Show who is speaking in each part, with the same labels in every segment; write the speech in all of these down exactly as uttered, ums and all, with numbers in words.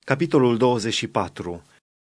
Speaker 1: Capitolul douăzeci și patru.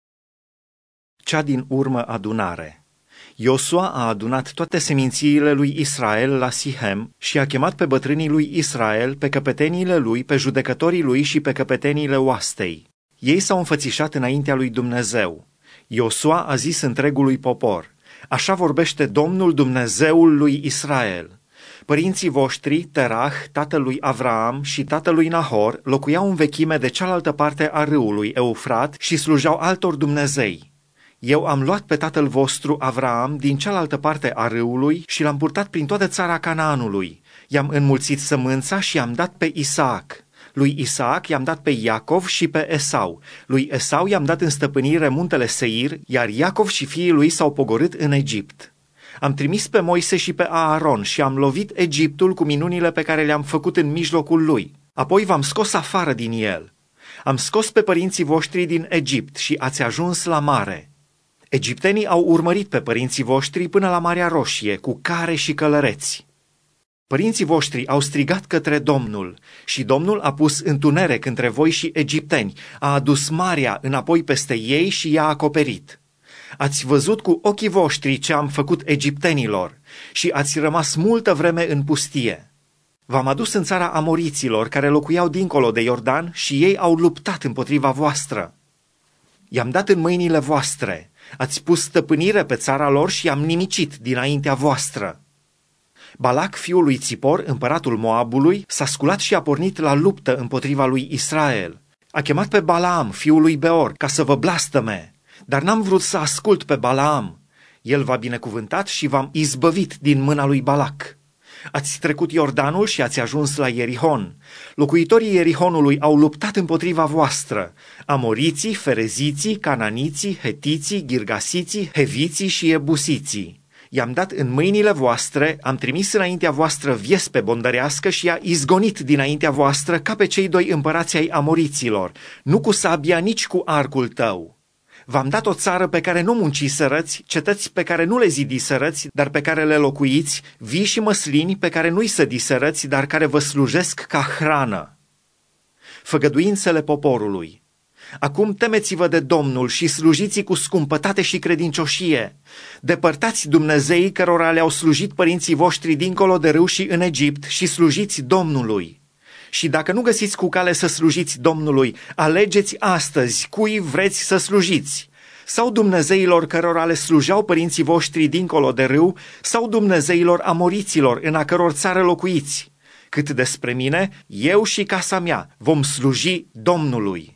Speaker 1: Cea din urmă adunare. Iosua a adunat toate semințiile lui Israel la Sihem și a chemat pe bătrânii lui Israel, pe căpeteniile lui, pe judecătorii lui și pe căpeteniile oastei. Ei s-au înfățișat înaintea lui Dumnezeu. Iosua a zis întregului popor: Așa vorbește Domnul, Dumnezeul lui Israel. Părinții voștri, Terah, tatălui Avraam și tatălui Nahor, locuiau în vechime de cealaltă parte a râului Eufrat și slujau altor dumnezei. Eu am luat pe tatăl vostru Avraam din cealaltă parte a râului și l-am purtat prin toată țara Canaanului. I-am înmulțit sămânța și i-am dat pe Isaac. Lui Isaac i-am dat pe Iacov și pe Esau. Lui Esau i-am dat în stăpânire muntele Seir, iar Iacov și fiii lui s-au pogorât în Egipt. Am trimis pe Moise și pe Aaron și am lovit Egiptul cu minunile pe care le-am făcut în mijlocul lui. Apoi v-am scos afară din el. Am scos pe părinții voștri din Egipt și ați ajuns la mare. Egiptenii au urmărit pe părinții voștri până la Marea Roșie, cu care și călăreți. Părinții voștri au strigat către Domnul și Domnul a pus întuneric între voi și egipteni, a adus marea înapoi peste ei și i-a acoperit. Ați văzut cu ochii voștri ce am făcut egiptenilor și ați rămas multă vreme în pustie. V-am adus în țara amoriților care locuiau dincolo de Iordan și ei au luptat împotriva voastră. I-am dat în mâinile voastre, ați pus stăpânire pe țara lor și i-am nimicit dinaintea voastră. Balac, fiul lui Țipor, împăratul Moabului, s-a sculat și a pornit la luptă împotriva lui Israel. A chemat pe Balaam, fiul lui Beor, ca să vă blastăme, dar n-am vrut să ascult pe Balaam. El v-a binecuvântat și v-am izbăvit din mâna lui Balac. Ați trecut Iordanul și ați ajuns la Ierihon. Locuitorii Ierihonului au luptat împotriva voastră: amoriții, fereziții, cananiții, hetiții, girgasiții, heviții și ebusiții. I-am dat în mâinile voastre, am trimis înaintea voastră viespe bondărească și i-a izgonit dinaintea voastră ca pe cei doi împărați ai amoriților, nu cu sabia, nici cu arcul tău. V-am dat o țară pe care nu munciserăți, cetăți pe care nu le zidiserăți, dar pe care le locuiți, vii și măslini pe care nu-i sădiserăți, dar care vă slujesc ca hrană. Făgăduințele poporului. Acum temeți-vă de Domnul și slujiți cu scumpătate și credincioșie. Depărtați dumnezeii cărora le-au slujit părinții voștri dincolo de râu și în Egipt și slujiți Domnului. Și dacă nu găsiți cu cale să slujiți Domnului, alegeți astăzi cui vreți să slujiți, sau dumnezeilor cărora le slujeau părinții voștri dincolo de râu, sau dumnezeilor amoriților în a căror țară locuiți. Cât despre mine, eu și casa mea vom sluji Domnului.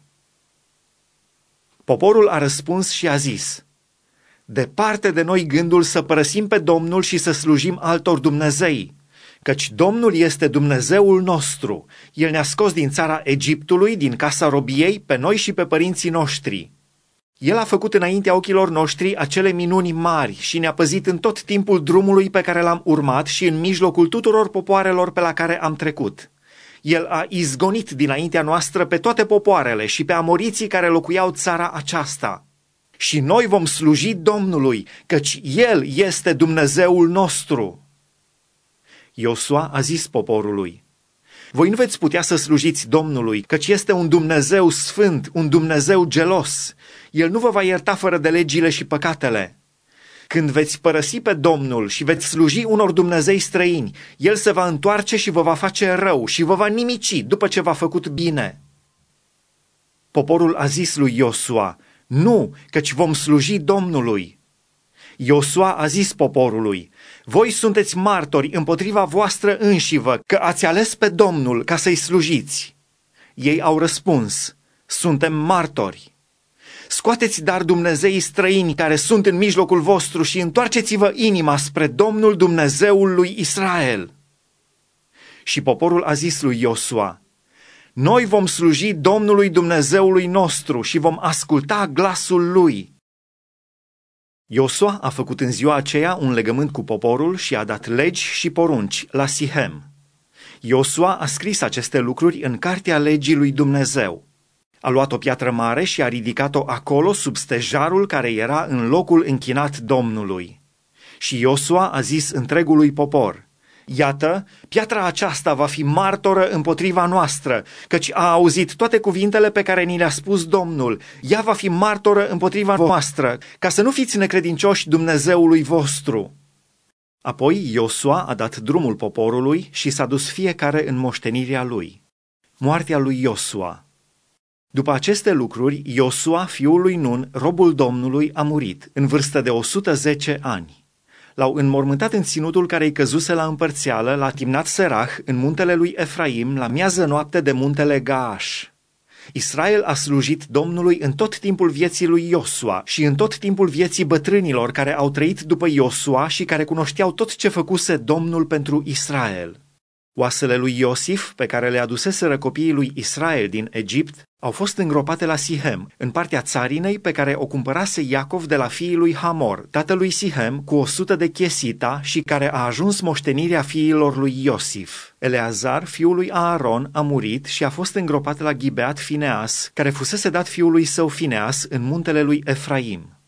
Speaker 1: Poporul a răspuns și a zis: Departe de noi gândul să părăsim pe Domnul și să slujim altor dumnezei, căci Domnul este Dumnezeul nostru. El ne-a scos din țara Egiptului, din casa robiei, pe noi și pe părinții noștri. El a făcut înaintea ochilor noștri acele minuni mari și ne-a păzit în tot timpul drumului pe care l-am urmat și în mijlocul tuturor popoarelor pe la care am trecut. El a izgonit dinaintea noastră pe toate popoarele și pe amoriții care locuiau țara aceasta. Și noi vom sluji Domnului, căci El este Dumnezeul nostru. Iosua a zis poporului: Voi nu veți putea să slujiți Domnului, căci este un Dumnezeu sfânt, un Dumnezeu gelos. El nu vă va ierta fără de legile și păcatele. Când veți părăsi pe Domnul și veți sluji unor dumnezei străini, El se va întoarce și vă va face rău și vă va nimici după ce v-a făcut bine. Poporul a zis lui Iosua: Nu, căci vom sluji Domnului. Iosua a zis poporului: Voi sunteți martori împotriva voastră înșivă că ați ales pe Domnul ca să-i slujiți. Ei au răspuns: Suntem martori. Scoateți dar dumnezeii străini care sunt în mijlocul vostru și întoarceți-vă inima spre Domnul Dumnezeul lui Israel. Și poporul a zis lui Iosua: Noi vom sluji Domnului Dumnezeului nostru și vom asculta glasul lui. Iosua a făcut în ziua aceea un legământ cu poporul și a dat legi și porunci la Sihem. Iosua a scris aceste lucruri în cartea legii lui Dumnezeu. A luat o piatră mare și a ridicat-o acolo sub stejarul care era în locul închinat Domnului. Și Iosua a zis întregului popor: Iată, piatra aceasta va fi martoră împotriva noastră, căci a auzit toate cuvintele pe care ni le-a spus Domnul. Ea va fi martoră împotriva voastră, ca să nu fiți necredincioși Dumnezeului vostru. Apoi Iosua a dat drumul poporului și s-a dus fiecare în moștenirea lui. Moartea lui Iosua. După aceste lucruri, Iosua, fiul lui Nun, robul Domnului, a murit, în vârstă de o sută zece ani. L-au înmormântat în ținutul care îi căzuse la împărțeală, la Timnat Serah, în muntele lui Efraim, la miază noapte de muntele Gaaș. Israel a slujit Domnului în tot timpul vieții lui Iosua și în tot timpul vieții bătrânilor care au trăit după Iosua și care cunoșteau tot ce făcuse Domnul pentru Israel. Oasele lui Iosif, pe care le aduseseră copiii lui Israel din Egipt, au fost îngropate la Sihem, în partea țarinei pe care o cumpărase Iacov de la fiii lui Hamor, tatălui Sihem, cu o sută de chesita și care a ajuns moștenirea fiilor lui Iosif. Eleazar, fiul lui Aaron, a murit și a fost îngropat la Gibeat Fineas, care fusese dat fiului său Fineas în muntele lui Efraim.